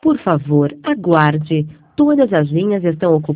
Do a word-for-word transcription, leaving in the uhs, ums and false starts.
Por favor, aguarde. Todas as linhas estão ocupadas.